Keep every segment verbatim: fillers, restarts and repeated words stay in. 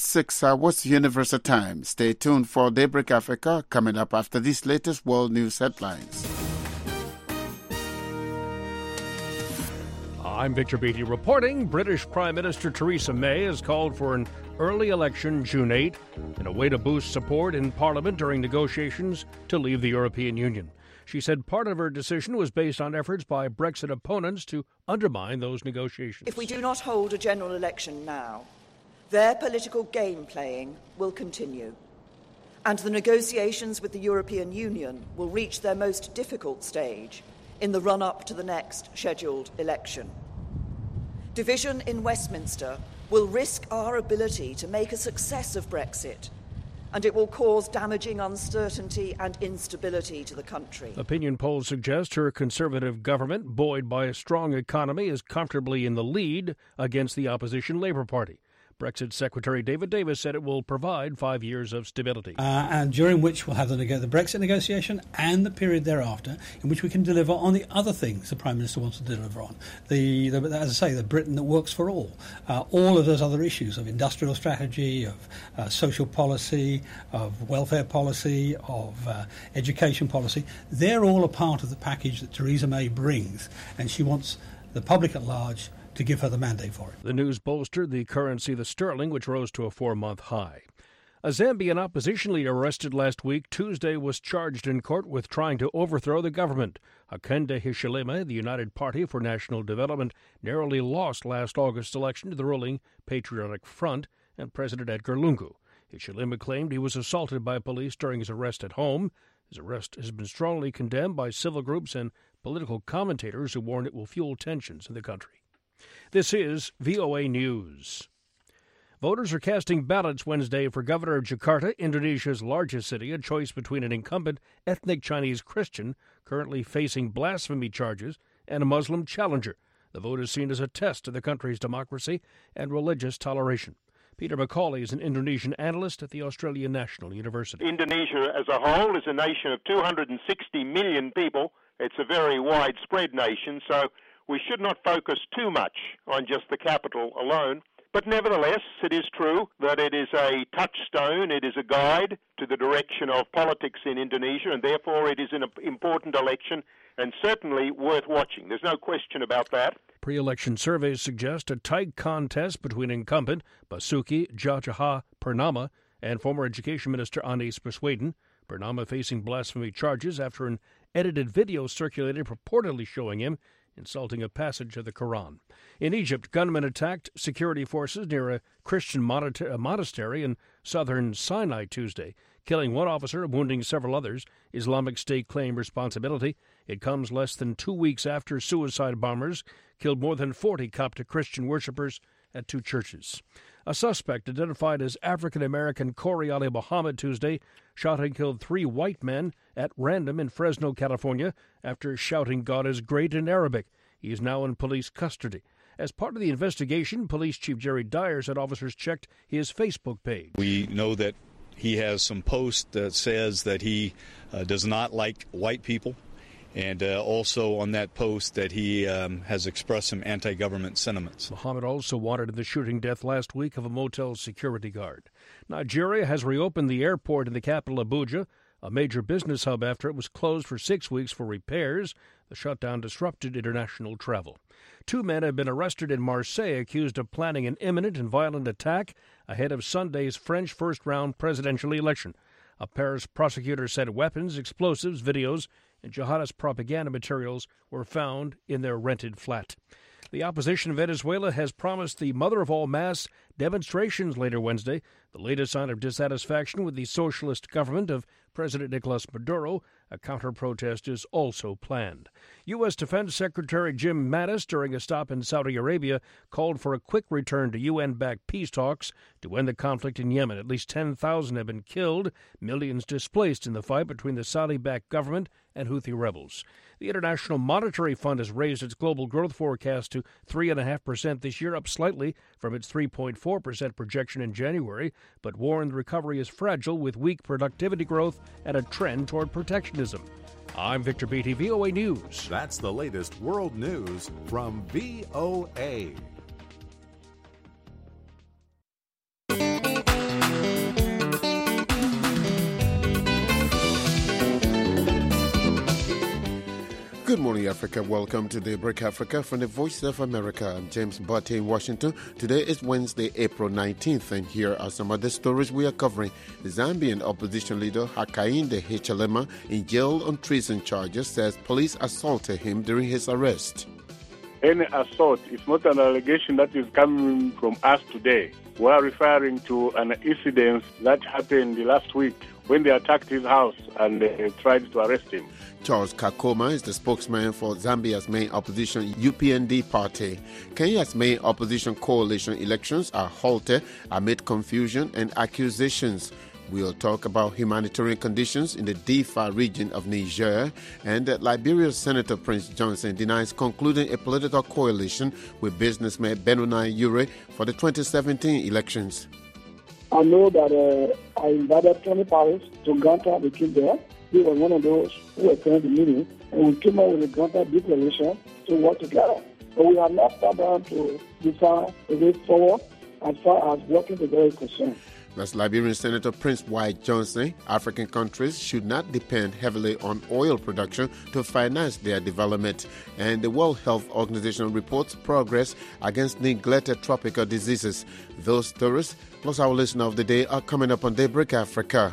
six hours Universal Time. Stay tuned for Daybreak Africa coming up after these latest world news headlines. I'm Victor Beattie reporting. British Prime Minister Theresa May has called for an early election June eighth in a way to boost support in Parliament during negotiations to leave the European Union. She said part of her decision was based on efforts by Brexit opponents to undermine those negotiations. If we do not hold a general election now, their political game playing will continue, and the negotiations with the European Union will reach their most difficult stage in the run-up to the next scheduled election. Division in Westminster will risk our ability to make a success of Brexit, and it will cause damaging uncertainty and instability to the country. Opinion polls suggest her Conservative government, buoyed by a strong economy, is comfortably in the lead against the opposition Labour Party. Brexit Secretary David Davis said it will provide five years of stability. Uh, and during which we'll have the, neg- the Brexit negotiation and the period thereafter in which we can deliver on the other things the Prime Minister wants to deliver on. The, the As I say, the Britain that works for all. Uh, all of those other issues of industrial strategy, of uh, social policy, of welfare policy, of uh, education policy, they're all a part of the package that Theresa May brings, and she wants the public at large to give her the mandate for it. The news bolstered the currency, the sterling, which rose to a four-month high. A Zambian opposition leader arrested last week Tuesday was charged in court with trying to overthrow the government. Hakainde Hichilema, the United Party for National Development, narrowly lost last August's election to the ruling Patriotic Front and President Edgar Lungu. Hichilema claimed he was assaulted by police during his arrest at home. His arrest has been strongly condemned by civil groups and political commentators who warn it will fuel tensions in the country. This is V O A News. Voters are casting ballots Wednesday for governor of Jakarta, Indonesia's largest city, a choice between an incumbent ethnic Chinese Christian currently facing blasphemy charges and a Muslim challenger. The vote is seen as a test of the country's democracy and religious toleration. Peter McCauley is an Indonesian analyst at the Australian National University. Indonesia as a whole is a nation of two hundred sixty million people. It's a very widespread nation, so we should not focus too much on just the capital alone. But nevertheless, it is true that it is a touchstone, it is a guide to the direction of politics in Indonesia, and therefore it is an important election and certainly worth watching. There's no question about that. Pre-election surveys suggest a tight contest between incumbent Basuki Tjahjanah Purnama and former Education Minister Anies Baswedan. Purnama facing blasphemy charges after an edited video circulated purportedly showing him insulting a passage of the Quran. In Egypt, gunmen attacked security forces near a Christian monastery in southern Sinai Tuesday, killing one officer and wounding several others. Islamic State claimed responsibility. It comes less than two weeks after suicide bombers killed more than forty Coptic Christian worshippers at two churches. A suspect identified as African-American Corey Ali Muhammad Tuesday shot and killed three white men at random in Fresno, California, after shouting God is great in Arabic. He is now in police custody. As part of the investigation, Police Chief Jerry Dyer said officers checked his Facebook page. We know that he has some posts that says that he uh, does not like white people. And uh, also on that post that he um, has expressed some anti-government sentiments. Muhammad also wanted in the shooting death last week of a motel security guard. Nigeria has reopened the airport in the capital Abuja, a major business hub after it was closed for six weeks for repairs. The shutdown disrupted international travel. Two men have been arrested in Marseille accused of planning an imminent and violent attack ahead of Sunday's French first-round presidential election. A Paris prosecutor said weapons, explosives, videos, and jihadist propaganda materials were found in their rented flat. The opposition in Venezuela has promised the mother of all mass demonstrations later Wednesday, the latest sign of dissatisfaction with the socialist government of President Nicolas Maduro. A counter-protest is also planned. U S. Defense Secretary Jim Mattis, during a stop in Saudi Arabia, called for a quick return to U N-backed peace talks to end the conflict in Yemen. At least ten thousand have been killed, millions displaced in the fight between the Saudi-backed government and Houthi rebels. The International Monetary Fund has raised its global growth forecast to three point five percent this year, up slightly from its three point four percent projection in January, but warned the recovery is fragile with weak productivity growth and a trend toward protectionism. I'm Victor Beattie, V O A News. That's the latest world news from V O A. morning, Africa. Welcome to Daybreak Africa from the Voice of America. I'm James Botte in Washington. Today is Wednesday, April nineteenth, and here are some of the stories we are covering. The Zambian opposition leader Hakainde Hichilema, in jail on treason charges, says police assaulted him during his arrest. Any assault is not an allegation that is coming from us today. We are referring to an incident that happened last week when they attacked his house and they tried to arrest him. Charles Kakoma is the spokesman for Zambia's main opposition U P N D party. Kenya's main opposition coalition elections are halted amid confusion and accusations. We'll talk about humanitarian conditions in the Difa region of Niger, and that Liberia's Senator Prince Johnson denies concluding a political coalition with businessman Benoni Ure for the twenty seventeen elections. I know that uh, I invited Tony Paris to Ganta, the kid there. He was one of those who attended the meeting, and we came up with a Ganta declaration to work together. But we have not sat down to decide the way forward as far as working together is concerned. That's Liberian Senator Prince White Johnson. African countries should not depend heavily on oil production to finance their development. And the World Health Organization reports progress against neglected tropical diseases. Those stories, plus our listener of the day, are coming up on Daybreak Africa.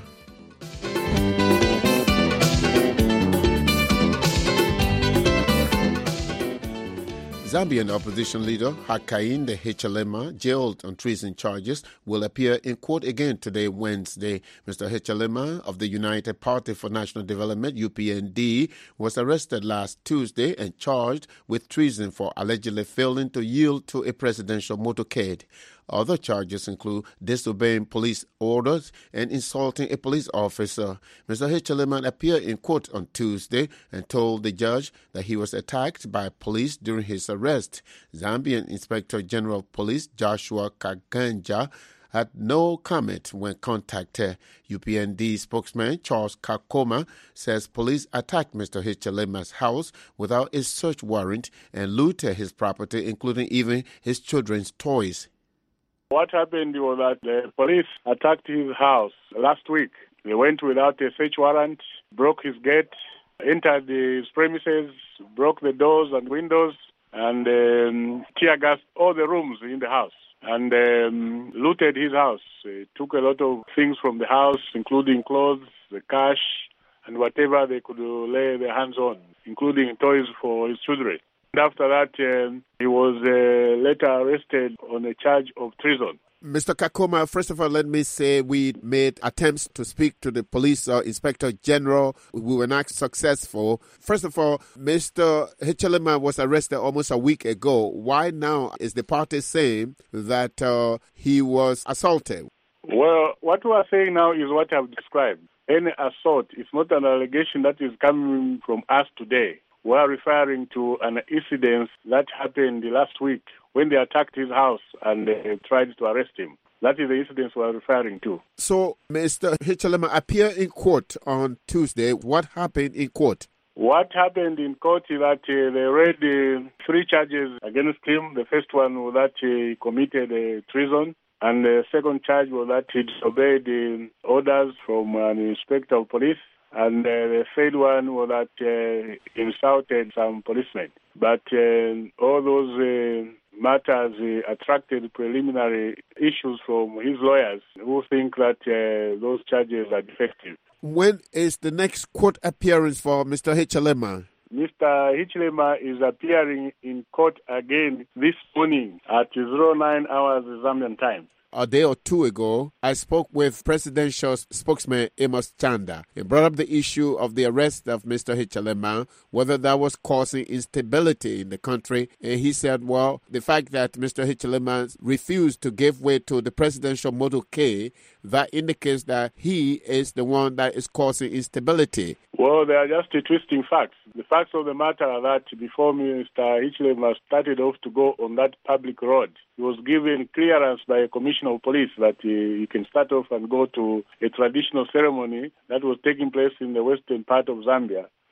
Zambian opposition leader Hakainde Hichilema, jailed on treason charges, will appear in court again today, Wednesday. Mister Hichilema of the United Party for National Development, U P N D, was arrested last Tuesday and charged with treason for allegedly failing to yield to a presidential motorcade. Other charges include disobeying police orders and insulting a police officer. Mister Hichilema appeared in court on Tuesday and told the judge that he was attacked by police during his arrest. Zambian Inspector General of Police Joshua Kaganja had no comment when contacted. U P N D spokesman Charles Kakoma says police attacked Mister Hichilema's house without a search warrant and looted his property, including even his children's toys. What happened was that the police attacked his house last week. They went without a search warrant, broke his gate, entered his premises, broke the doors and windows, and um, tear gassed all the rooms in the house, and um, looted his house. They took a lot of things from the house, including clothes, the cash, and whatever they could lay their hands on, including toys for his children. After that, um, he was uh, later arrested on a charge of treason. Mister Kakoma, first of all, let me say we made attempts to speak to the police uh, inspector general. We were not successful. First of all, Mister Hichilema was arrested almost a week ago. Why now is the party saying that uh, he was assaulted? Well, what we are saying now is what I've described. Any assault is not an allegation that is coming from us today. We are referring to an incident that happened last week when they attacked his house and they tried to arrest him. That is the incident we are referring to. So, Mister Hichilema appeared in court on Tuesday. What happened in court? What happened in court is that uh, they read uh, three charges against him. The first one was that he committed uh, treason. And the second charge was that he disobeyed uh, orders from an inspector of police. And uh, the third one was that uh, he insulted some policemen. But uh, all those uh, matters uh, attracted preliminary issues from his lawyers who think that uh, those charges are defective. When is the next court appearance for Mister Hichilema? Mister Hichilema is appearing in court again this morning at zero nine hours Zambian time. A day or two ago, I spoke with presidential spokesman Amos Chanda. He brought up the issue of the arrest of Mister Hichilema, whether that was causing instability in the country. And he said, well, the fact that Mister Hichilema refused to give way to the presidential motorcade, that indicates that he is the one that is causing instability. Well, they are just twisting facts. The facts of the matter are that before Mister Hichilema started off to go on that public road, he was given clearance by a commissioner of police that he, he can start off and go to a traditional ceremony that was taking place in the western part of Zambia.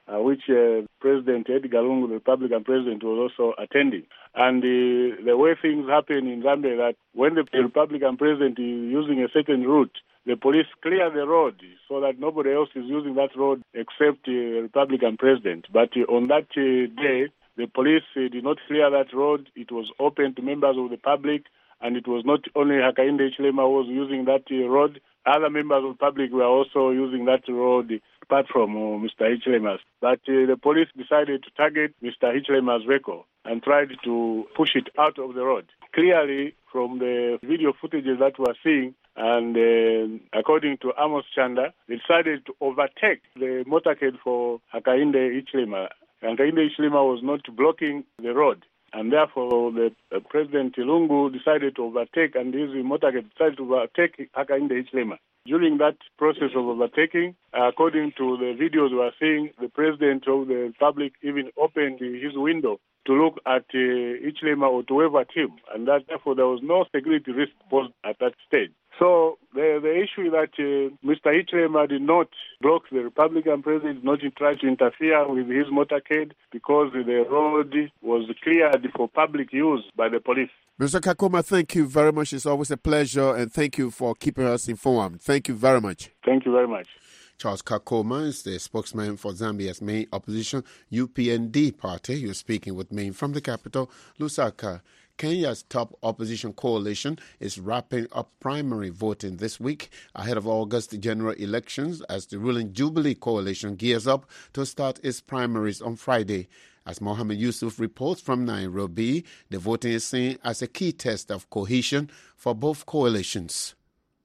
uh, which uh, President Edgar Lungu, the Republican president, was also attending. And uh, the way things happen in Zambia, that when the Republican president is using a certain route, the police clear the road so that nobody else is using that road except the uh, Republican president. But uh, on that uh, day, the police uh, did not clear that road. It was open to members of the public, and it was not only Hakainde Hichilema who was using that uh, road. Other members of the public were also using that road apart from uh, Mister Hichilema's. But uh, the police decided to target Mister Hichilema's vehicle and tried to push it out of the road. Clearly, from the video footages that we are seeing, and uh, according to Amos Chanda, they decided to overtake the motorcade for Hakainde Hichilema. Hakainde Hichilema was not blocking the road. And therefore, the uh, President Lungu decided to overtake, and his motorcade decided to overtake Hakainde Hichilema. During that process of overtaking, uh, according to the videos we are seeing, the President of the Republic even opened his window to look at uh, Hichilema or to wave at him, and that therefore there was no security risk posed at that stage. So the the issue is that uh, Mister Hichilema did not block the Republican president, did not try to interfere with his motorcade because the road was cleared for public use by the police. Mister Kakoma, thank you very much. It's always a pleasure, and thank you for keeping us informed. Thank you very much. Thank you very much. Charles Kakoma is the spokesman for Zambia's main opposition, U P N D party. You're speaking with me from the capital, Lusaka. Kenya's top opposition coalition is wrapping up primary voting this week ahead of August general elections as the ruling Jubilee coalition gears up to start its primaries on Friday. As Mohammed Yusuf reports from Nairobi, the voting is seen as a key test of cohesion for both coalitions.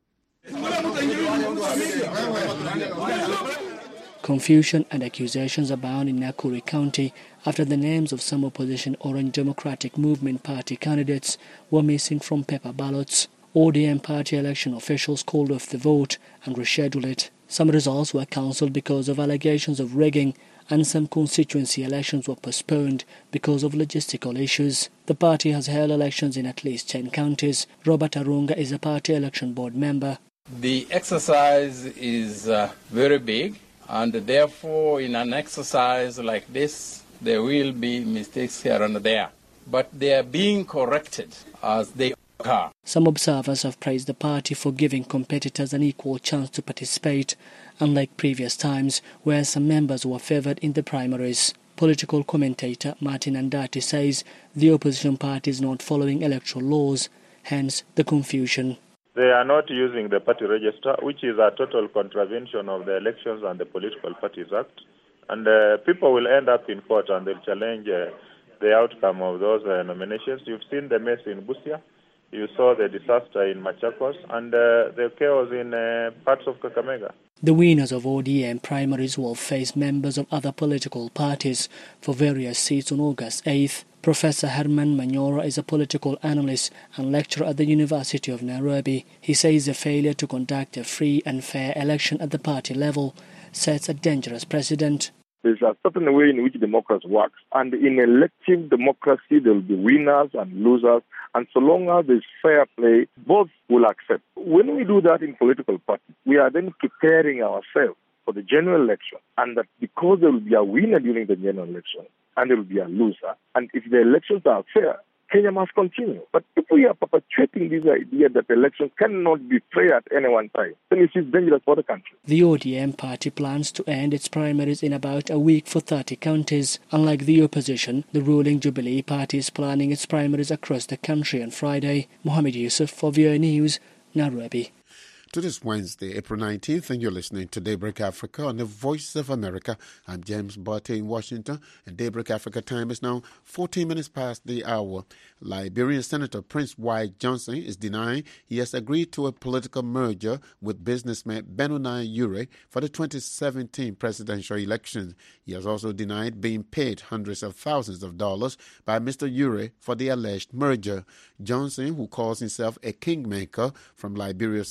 Confusion and accusations abound in Nakuru County after the names of some opposition Orange Democratic Movement Party candidates were missing from paper ballots. O D M party election officials called off the vote and rescheduled it. Some results were cancelled because of allegations of rigging, and some constituency elections were postponed because of logistical issues. The party has held elections in at least ten counties. Robert Arunga is a party election board member. The exercise is uh, very big, and therefore in an exercise like this, there will be mistakes here and there. But they are being corrected as they occur. Some observers have praised the party for giving competitors an equal chance to participate, unlike previous times where some members were favoured in the primaries. Political commentator Martin Andati says the opposition party is not following electoral laws, hence the confusion. They are not using the party register, which is a total contravention of the Elections and the Political Parties Act. And uh, people will end up in court and they'll challenge uh, the outcome of those uh, nominations. You've seen the mess in Busia. You saw the disaster in Machakos and uh, the chaos in uh, parts of Kakamega. The winners of O D M primaries will face members of other political parties for various seats on August eighth. Professor Herman Manyora is a political analyst and lecturer at the University of Nairobi. He says a failure to conduct a free and fair election at the party level sets a dangerous precedent. There's a certain way in which democracy works, and in elective democracy there will be winners and losers, and so long as there's fair play, both will accept. When we do that in political parties, we are then preparing ourselves for the general election, and that because there will be a winner during the general election, and there will be a loser, and if the elections are fair, Kenya must continue. But if we are perpetuating this idea that elections cannot be fair at any one time, then it is dangerous for the country. The O D M party plans to end its primaries in about a week for thirty counties. Unlike the opposition, the ruling Jubilee party is planning its primaries across the country on Friday. Mohammed Yusuf for V O A News, Nairobi. To this Wednesday, April nineteenth, and you're listening to Daybreak Africa on the Voice of America. I'm James Barty in Washington, and Daybreak Africa time is now fourteen minutes past the hour. Liberian Senator Prince White Johnson is denying he has agreed to a political merger with businessman Benoni Ure for the twenty seventeen presidential election. He has also denied being paid hundreds of thousands of dollars by Mister Ure for the alleged merger. Johnson, who calls himself a kingmaker from Liberia's second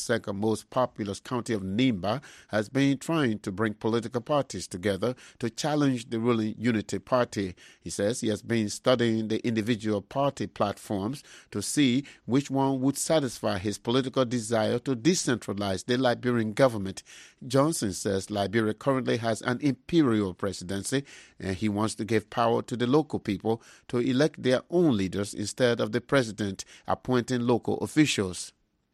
most populous county of Nimba, has been trying to bring political parties together to challenge the ruling Unity Party. He says he has been studying the individual party platforms to see which one would satisfy his political desire to decentralize the Liberian government. Johnson says Liberia currently has an imperial presidency and he wants to give power to the local people to elect their own leaders instead of the president appointing local officials.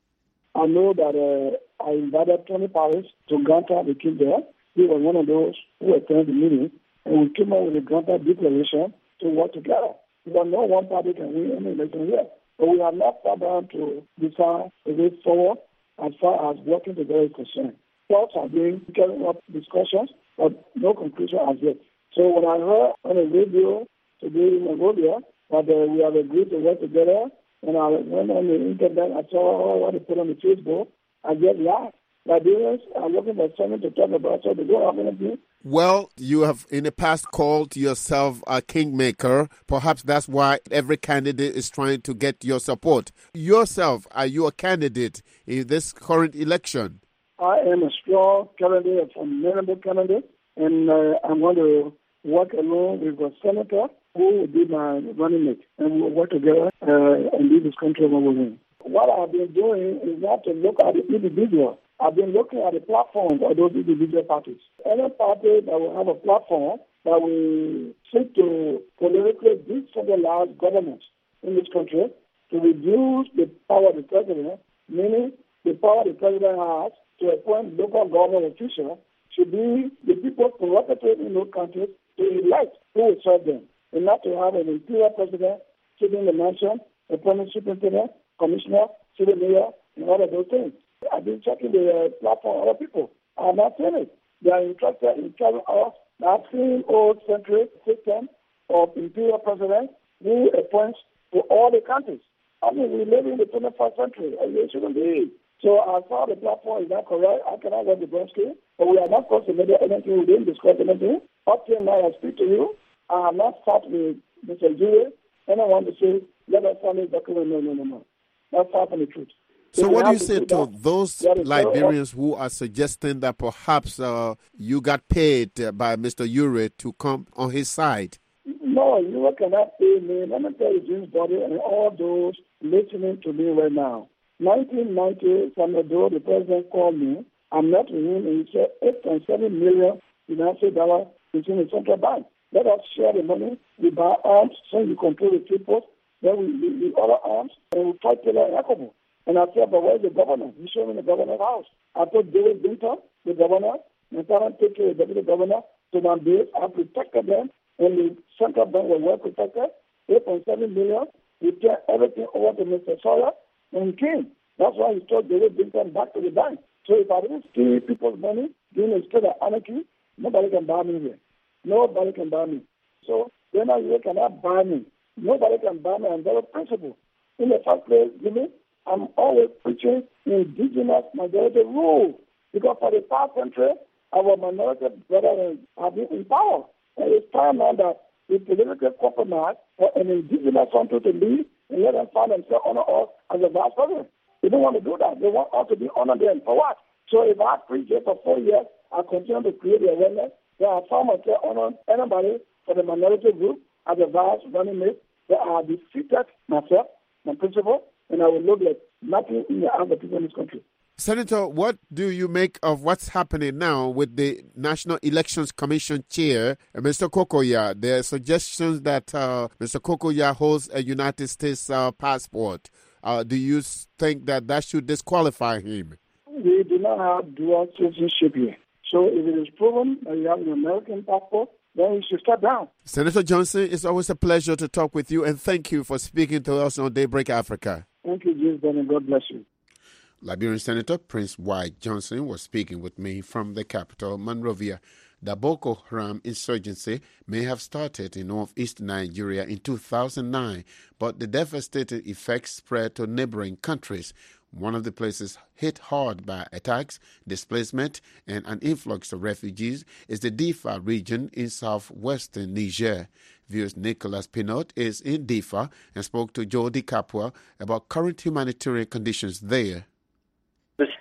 I know that uh, I invited Tony Paris to Ganta, the king there. He was one of those who attended the meeting, and we came up with a Ganta declaration to work together. Because no one party can win any election here. But we have not sat down to decide a way forward as far as working together is concerned. Thoughts are being carrying up discussions, but no conclusion as yet. So when I heard on the radio today in Monrovia that uh, we have agreed to work together, and I went on the internet, I saw what they put on the Facebook, I get laughed. Liberians are looking for something to talk about, so they don't have anything. Well, you have in the past called yourself a kingmaker. Perhaps that's why every candidate is trying to get your support. Yourself, are you a candidate in this current election? I am a strong candidate, a formidable candidate, and uh, I'm going to work along with a senator who will be my running mate, and we'll work together uh, and lead this country over win. What I've been doing is not to look at the individual. I've been looking at the platforms of those individual parties. Any party that will have a platform that will seek to politically decentralize government in this country to reduce the power of the president, meaning the power the president has to appoint local government officials, should be the people's prerogative in those countries to elect who will serve them, and not to have an imperial president sitting in the mansion, appointing superintendent, commissioner, city mayor, and all of those things. I've been checking the uh, platform of other people. I have not seen it. They are interested in telling us that same old century system of imperial president who appoints to all the countries. I mean, we live in the twenty-first century, and it shouldn't be. So as far as the platform is not correct, I cannot go to Bronski, but we are not supposed to make anything, we didn't discuss anything. Up till now, I speak to you. I have not sat with Mister Jure, and I want to say, let us sign this document. No, no, no, no. That's far from the truth. So if what do you to say do to that, those Liberians who are suggesting that perhaps uh, you got paid uh, by Mister Ure to come on his side? No, you cannot pay me. Let me tell you, James Body, and all those listening to me right now. nineteen ninety, Samuel, the president called me. I met with him, and he said eight point seven million United dollars is in the central bank. Let us share the money. We buy arms, so you control the people. Then we, we, we order arms, and we fight Taylor and Yacobo. And I said, but where's the governor? He showed me the governor's house. I put David Binton, the governor, and Karen take care of the deputy governor to my base. I protected them, and the central bank was well protected. eight point seven million. We turned everything over to Mister Sawyer, and he came. That's why he told David Binton back to the bank. So if I didn't steal people's money during a state of anarchy, nobody can buy me here. Nobody can buy me. So then you cannot buy me. Nobody can buy me on that principle. In the first place, Jimmy, I'm always preaching indigenous majority rule. Because for the past century, our minority brothers have been in power. And it's time now that we politically compromise for an indigenous country to lead and let them find themselves honor us as a vice president. They don't want to do that. They want us to be honored them. For what? So if I preach it for four years, I continue to create the awareness that I found myself honoring anybody for the minority group as a vice running mate, that I have defeated myself, my principle, and I will look like nothing in the other people in this country. Senator, what do you make of what's happening now with the National Elections Commission chair, Mister Kokoya? There are suggestions that uh, Mister Kokoya holds a United States uh, passport. Uh, do you think that that should disqualify him? We do not have dual citizenship here. So if it is proven that you have an American passport, then you should step down. Senator Johnson, it's always a pleasure to talk with you, and thank you for speaking to us on Daybreak Africa. Thank you, James Bennett. God bless you. Liberian Senator Prince White Johnson was speaking with me from the capital, Monrovia. The Boko Haram insurgency may have started in northeast Nigeria in two thousand nine, but the devastating effects spread to neighboring countries. One of the places hit hard by attacks, displacement, and an influx of refugees is the Difa region in southwestern Niger. V O's Nicholas Pinot is in Difa and spoke to Jody Kapua about current humanitarian conditions there. The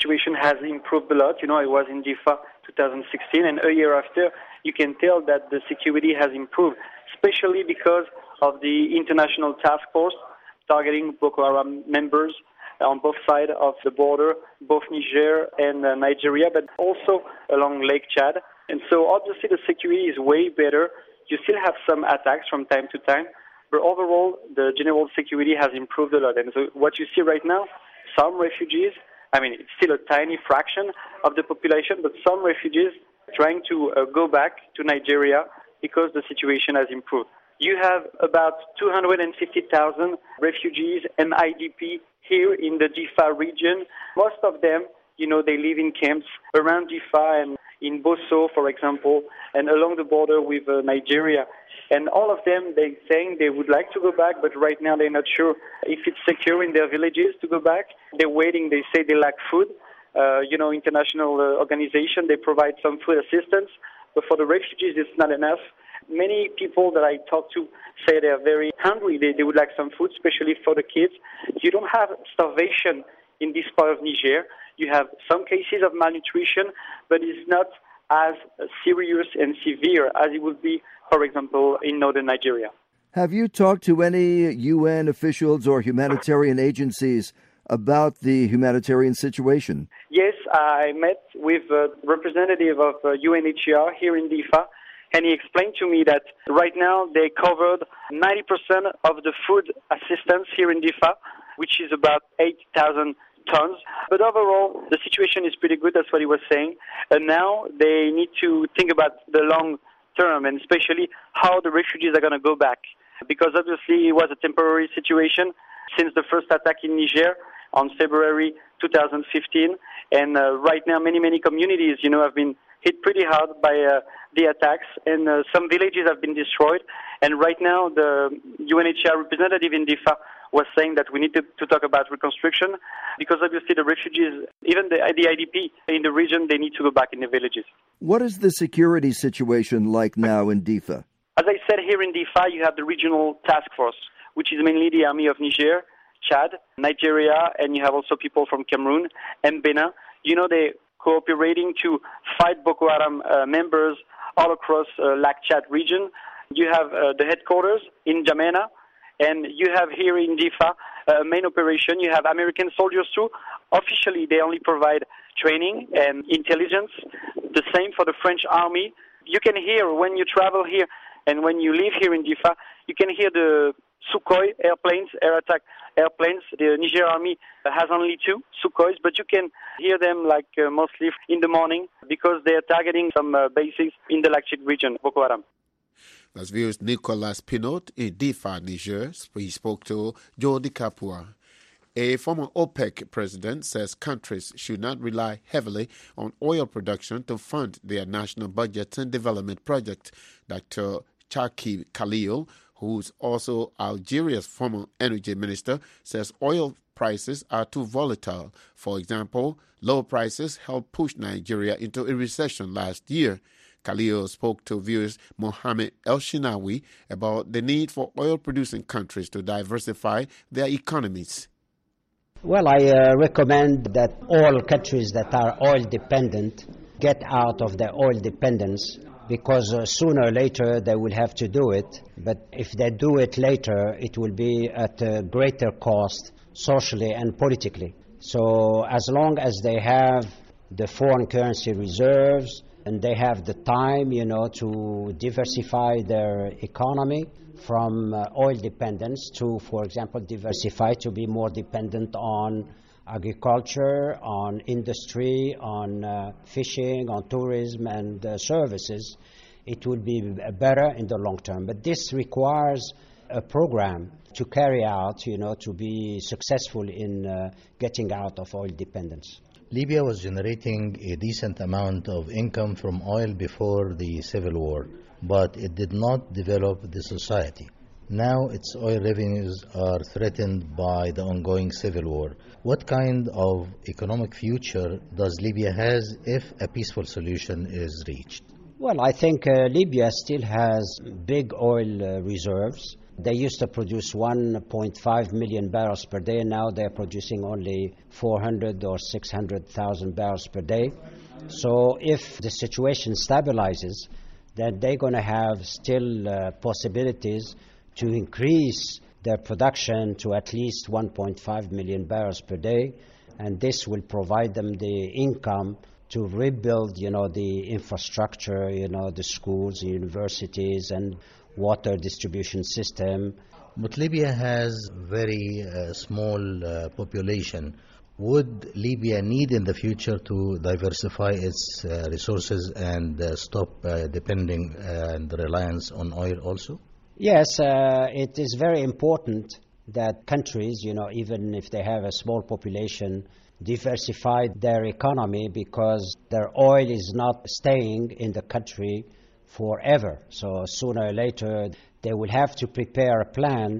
situation has improved a lot. You know, I was in Difa two thousand sixteen, and a year after, you can tell that the security has improved, especially because of the international task force targeting Boko Haram members on both sides of the border, both Niger and uh, Nigeria, but also along Lake Chad. And so obviously the security is way better. You still have some attacks from time to time, but overall the general security has improved a lot. And so what you see right now, some refugees, I mean, it's still a tiny fraction of the population, but some refugees trying to uh, go back to Nigeria because the situation has improved. You have about two hundred fifty thousand refugees and I D P here in the Difa region. Most of them, you know, they live in camps around Difa and in Boso, for example, and along the border with uh, Nigeria. And all of them, they're saying they would like to go back, but right now they're not sure if it's secure in their villages to go back. They're waiting. They say they lack food. Uh, you know, international uh, organization, they provide some food assistance, but for the refugees, it's not enough. Many people that I talk to say they're very hungry. They, they would like some food, especially for the kids. You don't have starvation in this part of Niger. You have some cases of malnutrition, but it's not as serious and severe as it would be, for example, in northern Nigeria. Have you talked to any U N officials or humanitarian agencies about the humanitarian situation? Yes, I met with a representative of U N H C R here in Difa, and he explained to me that right now they covered ninety percent of the food assistance here in Difa, which is about eight thousand tons. But overall, the situation is pretty good. That's what he was saying. And now they need to think about the long term, and especially how the refugees are going to go back. Because obviously it was a temporary situation since the first attack in Niger on February two thousand fifteen. And uh, right now many, many communities, you know, have been hit pretty hard by uh, the attacks, and uh, some villages have been destroyed. And right now the U N H C R representative in Difa was saying that we need to, to talk about reconstruction, because obviously the refugees, even the, the I D P in the region, they need to go back in the villages. What is the security situation like now in Difa? As I said, here in Difa, you have the regional task force, which is mainly the army of Niger, Chad, Nigeria, and you have also people from Cameroon and Benin. You know, they're cooperating to fight Boko Haram uh, members all across uh, Lake Chad region. You have uh, the headquarters in N'Djamena, and you have here in Difa a uh, main operation. You have American soldiers too. Officially, they only provide training and intelligence. The same for the French army. You can hear when you travel here and when you live here in Difa, you can hear the Sukhoi airplanes, air attack airplanes. The Niger army has only two Sukhois, but you can hear them like uh, mostly in the morning because they are targeting some uh, bases in the Lake Chad region, Boko Haram. That's viewers Nicolas Pinot in Difa, Niger. He spoke to Jody Kapua. A former OPEC president says countries should not rely heavily on oil production to fund their national budgets and development projects. Doctor Chaki Khalil, who's also Algeria's former energy minister, says oil prices are too volatile. For example, low prices helped push Nigeria into a recession last year. Khalil spoke to viewers Mohamed El-Shinawi about the need for oil-producing countries to diversify their economies. Well, I uh, recommend that all countries that are oil-dependent get out of their oil dependence, because uh, sooner or later they will have to do it. But if they do it later, it will be at a greater cost socially and politically. So as long as they have the foreign currency reserves and they have the time, you know, to diversify their economy from uh, oil dependence to, for example, diversify to be more dependent on agriculture, on industry, on uh, fishing, on tourism and uh, services, it will be better in the long term. But this requires a program to carry out, you know, to be successful in uh, getting out of oil dependence. Libya was generating a decent amount of income from oil before the civil war, but it did not develop the society. Now its oil revenues are threatened by the ongoing civil war. What kind of economic future does Libya has if a peaceful solution is reached? Well, I think uh, Libya still has big oil uh, reserves. They used to produce one point five million barrels per day. Now they're producing only four hundred or six hundred thousand barrels per day. So if the situation stabilizes, then they're going to have still uh, possibilities to increase their production to at least one point five million barrels per day, and this will provide them the income to rebuild, you know, the infrastructure, you know, the schools, the universities, and water distribution system. But Libya has very uh, small uh, population. Would Libya need in the future to diversify its uh, resources and uh, stop uh, depending uh, and reliance on oil also? Yes, uh, it is very important that countries, you know, even if they have a small population, diversify their economy, because their oil is not staying in the country forever. So sooner or later, they will have to prepare a plan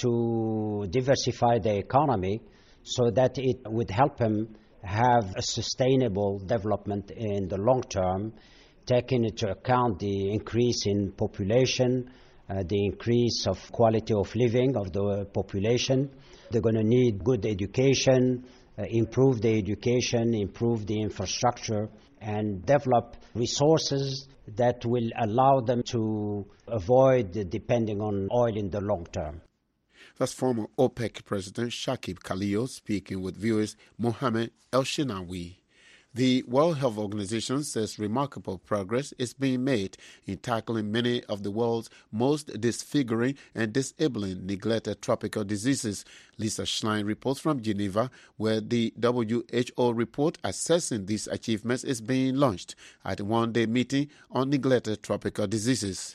to diversify the economy so that it would help them have a sustainable development in the long term, taking into account the increase in population, uh, the increase of quality of living of the population. They're going to need good education, uh, improve the education, improve the infrastructure, and develop resources that will allow them to avoid depending on oil in the long term. That's former OPEC President Shakib Khalil speaking with viewers Mohammed El-Shinawi. The World Health Organization says remarkable progress is being made in tackling many of the world's most disfiguring and disabling neglected tropical diseases. Lisa Schlein reports from Geneva, where the W H O report assessing these achievements is being launched at a one-day meeting on neglected tropical diseases.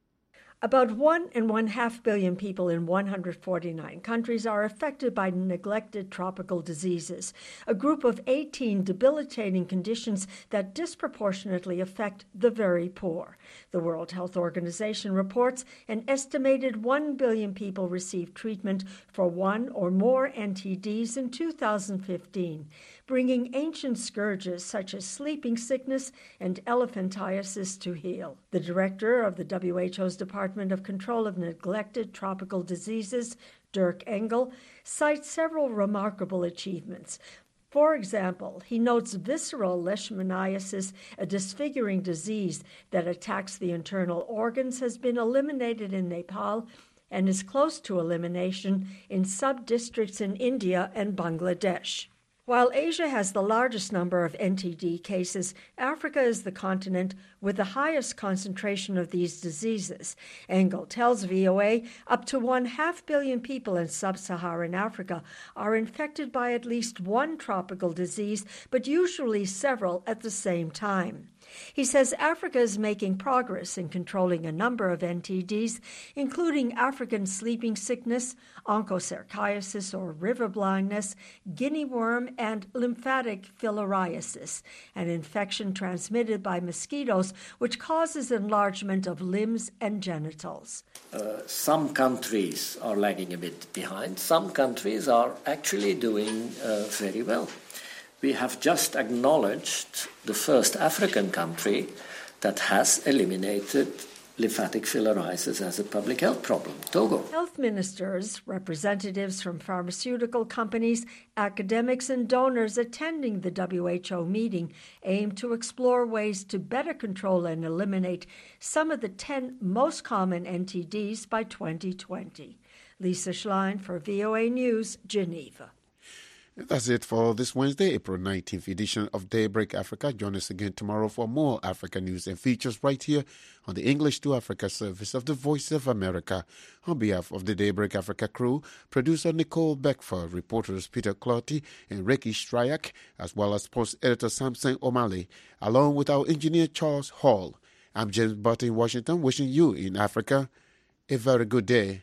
About one and one half billion people in one hundred forty-nine countries are affected by neglected tropical diseases, a group of eighteen debilitating conditions that disproportionately affect the very poor. The World Health Organization reports an estimated one billion people received treatment for one or more N T Ds in two thousand fifteen, bringing ancient scourges such as sleeping sickness and elephantiasis to heel. The director of the W H O's Department of Control of Neglected Tropical Diseases, Dirk Engel, cites several remarkable achievements. For example, he notes visceral leishmaniasis, a disfiguring disease that attacks the internal organs, has been eliminated in Nepal and is close to elimination in sub-districts in India and Bangladesh. While Asia has the largest number of N T D cases, Africa is the continent with the highest concentration of these diseases. Engel tells V O A up to one half billion people in sub-Saharan Africa are infected by at least one tropical disease, but usually several at the same time. He says Africa is making progress in controlling a number of N T Ds, including African sleeping sickness, onchocerciasis or river blindness, guinea worm, and lymphatic filariasis, an infection transmitted by mosquitoes which causes enlargement of limbs and genitals. Uh, some countries are lagging a bit behind. Some countries are actually doing uh, very well. We have just acknowledged the first African country that has eliminated lymphatic filariasis as a public health problem, Togo. Health ministers, representatives from pharmaceutical companies, academics, and donors attending the W H O meeting aim to explore ways to better control and eliminate some of the ten most common N T Ds by twenty twenty. Lisa Schlein for V O A News, Geneva. That's it for this Wednesday, April nineteenth edition of Daybreak Africa. Join us again tomorrow for more Africa news and features right here on the English to Africa service of the Voice of America. On behalf of the Daybreak Africa crew, producer Nicole Beckford, reporters Peter Clotty and Ricky Stryak, as well as post editor Samson O'Malley, along with our engineer Charles Hall. I'm James Butt in Washington, wishing you in Africa a very good day.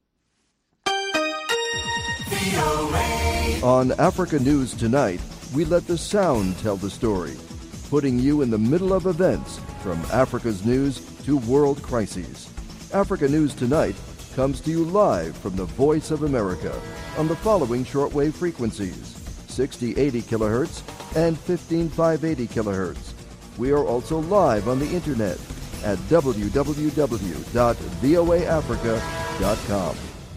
On Africa News Tonight, we let the sound tell the story, putting you in the middle of events from Africa's news to world crises. Africa News Tonight comes to you live from the Voice of America on the following shortwave frequencies, sixty eighty kilohertz and fifteen five eighty kilohertz. We are also live on the internet at w w w dot voa africa dot com.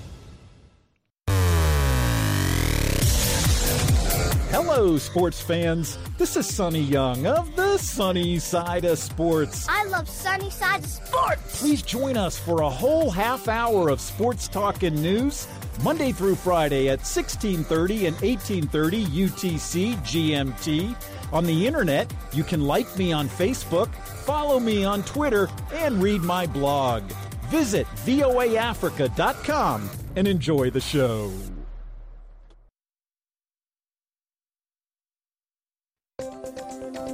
Hello, sports fans. This is Sonny Young of the Sunny Side of Sports. I love Sunny Side of Sports. Please join us for a whole half hour of sports talk and news, Monday through Friday at sixteen thirty and eighteen thirty U T C G M T. On the internet, you can like me on Facebook, follow me on Twitter, and read my blog. Visit voa africa dot com and enjoy the show.